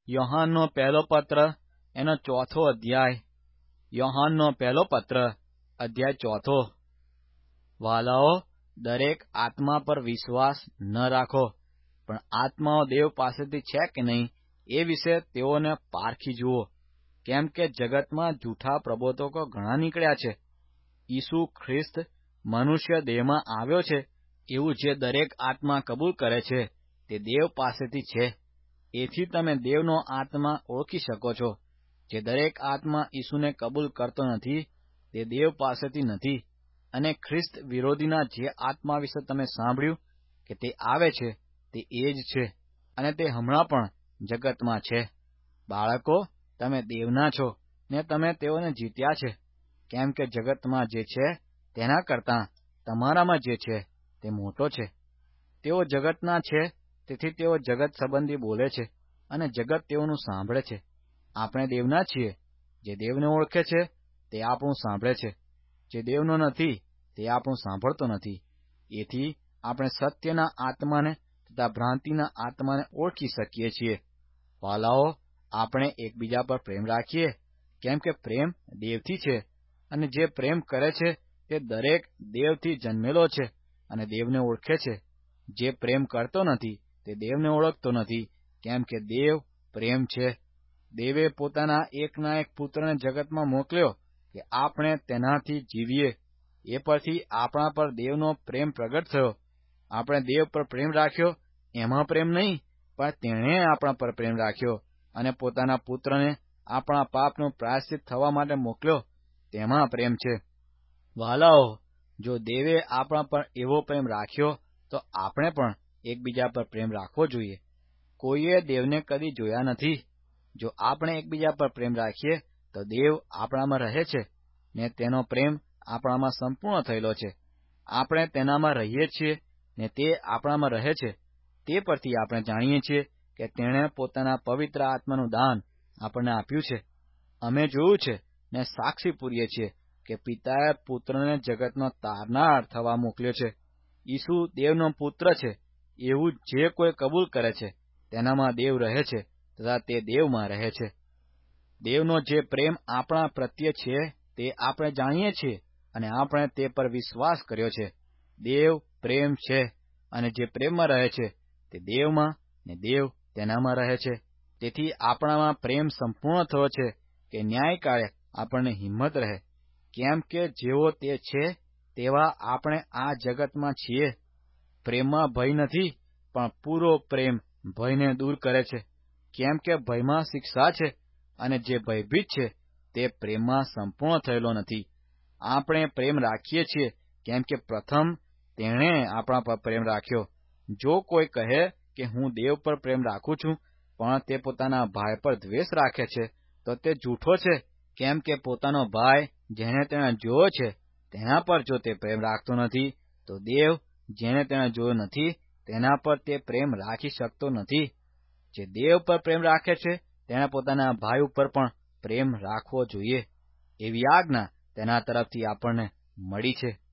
યોહાનનો પહેલો પત્ર એનો 4થો અધ્યાય. યોહાનનો પહેલો પત્ર અધ્યાય 4. વાલાઓ, દરેક આત્મા પર વિશ્વાસ ન રાખો, પણ આત્માઓ દેવ પાસેથી છે કે નહીં એ વિશે તેઓને પારખી જુઓ, કેમ કે જગતમાં જૂઠા પ્રબોધકો ઘણા નીકળ્યા છે. ઈસુ ખ્રિસ્ત મનુષ્ય દેહમાં આવ્યો છે એવું જે દરેક આત્મા કબૂલ કરે છે તે દેવ પાસેથી છે. એથી તમે દેવનો આત્મા ઓળખી શકો છો. જે દરેક આત્મા ઈસુને કબૂલ કરતો નથી તે દેવ પાસેથી નથી. અને ખ્રિસ્ત વિરોધીના જે આત્મા વિશે તમે સાંભળ્યું કે તે આવે છે તે એ જ છે, અને તે હમણાં પણ જગતમાં છે. બાળકો, તમે દેવના છો ને તમે તેઓને જીત્યા છે, કેમ કે જગતમાં જે છે તેના કરતાં તમારામાં જે છે તે મોટો છે. તેઓ જગતના છે, તેથી તેઓ જગત સંબંધી બોલે છે અને જગત તેઓનું સાંભળે છે. આપણે દેવના છીએ. જે દેવને ઓળખે છે તે આપણું સાંભળે છે. જે દેવનો નથી તે આપણું સાંભળતો નથી. એથી આપણે સત્યના આત્માને તથા ભ્રાંતિના આત્માને ઓળખી શકીએ છીએ. વાલાઓ, આપણે એકબીજા પર પ્રેમ રાખીએ, કેમ કે પ્રેમ દેવથી છે, અને જે પ્રેમ કરે છે તે દરેક દેવથી જન્મેલો છે અને દેવને ઓળખે છે. જે પ્રેમ કરતો નથી તે દેવને ઓળખતો નથી, કેમ કે દેવ પ્રેમ છે. દેવે પોતાના એકના એક પુત્રને જગતમાં મોકલ્યો કે આપણે તેનાથી જીવીએ. એ પરથી આપણા પર દેવનો પ્રેમ પ્રગટ થયો. આપણે દેવ પર પ્રેમ રાખ્યો એમાં પ્રેમ નહીં, પણ તેણે આપણા પર પ્રેમ રાખ્યો અને પોતાના પુત્રને આપણા પાપનું પ્રાયશ્ચિત થવા માટે મોકલ્યો, તેમાં પ્રેમ છે. વાલાઓ, જો દેવે આપણા પર એવો પ્રેમ રાખ્યો તો આપણે પણ એકબીજા પર પ્રેમ રાખવો જોઈએ. કોઈએ દેવને કદી જોયા નથી. જો આપણે એકબીજા પર પ્રેમ રાખીએ તો દેવ આપણામાં રહે છે ને તેનો પ્રેમ આપણામાં સંપૂર્ણ થયેલો છે. આપણે તેનામાં રહીએ છીએ ને તે આપણામાં રહે છે. તે પરથી આપણે જાણીએ છીએ કે તેણે પોતાના પવિત્ર આત્માનું દાન આપણને આપ્યું છે. અમે જોયું છે ને સાક્ષી પૂરીએ છીએ કે પિતાએ પુત્રને જગતનો તારનાર થવા મોકલ્યો છે. ઈસુ દેવનો પુત્ર છે એવું જે કોઈ કબૂલ કરે છે તેનામાં દેવ રહે છે તથા તે દેવમાં રહે છે. દેવનો જે પ્રેમ આપણા પ્રત્યે છે તે આપણે જાણીએ છીએ અને આપણે તે પર વિશ્વાસ કર્યો છે. દેવ પ્રેમ છે, અને જે પ્રેમમાં રહે છે તે દેવમાં ને દેવ તેનામાં રહે છે. તેથી આપણામાં પ્રેમ સંપૂર્ણ થયો છે કે ન્યાયકાળે આપણને હિંમત રહે. કેમ કે જેવો તે છે તેવા આપણે આ જગતમાં છીએ. પ્રેમમાં ભય નથી, પણ પૂરો પ્રેમ ભયને દૂર કરે છે, કેમ કે ભયમાં શિક્ષા છે, અને જે ભયભીત છે તે પ્રેમમાં સંપૂર્ણ થયેલો નથી. આપણે પ્રેમ રાખીએ છીએ કેમ કે પ્રથમ તેણે આપણા પર પ્રેમ રાખ્યો. જો કોઈ કહે કે હું દેવ પર પ્રેમ રાખું છું, પણ તે પોતાના ભાઈ પર દ્વેષ રાખે છે, તો તે જૂઠો છે. કેમ કે પોતાનો ભાઈ જેને તેણે જોયો છે તેના પર જો તે પ્રેમ રાખતો નથી, તો દેવ જેને તેણે જોયો નથી તેના પર તે પ્રેમ રાખી શકતો નથી. જે દેવ પર પ્રેમ રાખે છે તેણે પોતાના ભાઈ ઉપર પણ પ્રેમ રાખવો જોઈએ. એવી આજ્ઞા તેના તરફથી આપણને મળી છે.